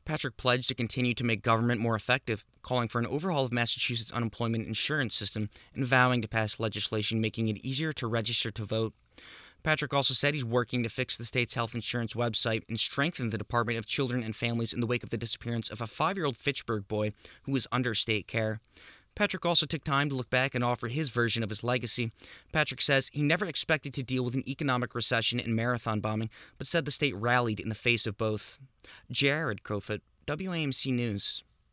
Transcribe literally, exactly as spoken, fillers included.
Patrick pledged to continue to make government more effective, calling for an overhaul of Massachusetts' unemployment insurance system and vowing to pass legislation making it easier to register to vote. Patrick also said he's working to fix the state's health insurance website and strengthen the Department of Children and Families in the wake of the disappearance of a five-year-old Fitchburg boy who was under state care. Patrick also took time to look back and offer his version of his legacy. Patrick says he never expected to deal with an economic recession and marathon bombing, but said the state rallied in the face of both. Jared Crowfoot, W A M C News.